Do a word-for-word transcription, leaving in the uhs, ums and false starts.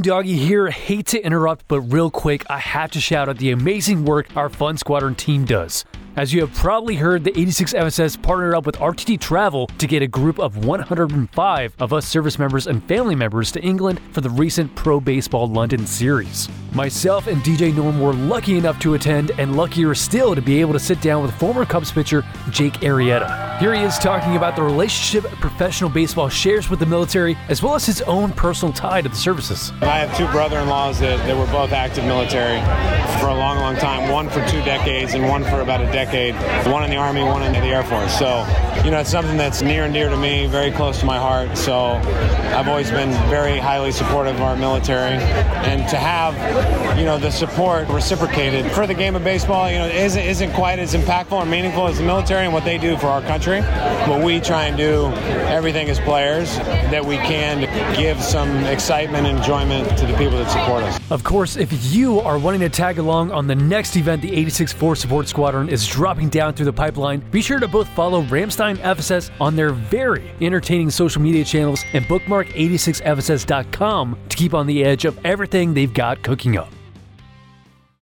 Doggy here. Hate to interrupt, but real quick, I have to shout out the amazing work our Fun Squadron team does. As you have probably heard, the eighty-six F S S partnered up with R T D Travel to get a group of one hundred five of us service members and family members to England for the recent Pro Baseball London series. Myself and D J Norm were lucky enough to attend, and luckier still to be able to sit down with former Cubs pitcher Jake Arrieta. Here he is talking about the relationship professional baseball shares with the military, as well as his own personal tie to the services. I have two brother-in-laws that, that were both active military for a long, long time, one for two decades and one for about a decade. One in the Army, one in the Air Force. So, you know, it's something that's near and dear to me, very close to my heart. So I've always been very highly supportive of our military. And to have, you know, the support reciprocated for the game of baseball, you know, isn't, isn't quite as impactful or meaningful as the military and what they do for our country. But we try and do everything as players that we can to give some excitement and enjoyment to the people that support us. Of course, if you are wanting to tag along on the next event the eighty-six Force Support Squadron is dropping down through the pipeline, be sure to both follow Ramstein F S S on their very entertaining social media channels and bookmark eighty-six F S S dot com to keep on the edge of everything they've got cooking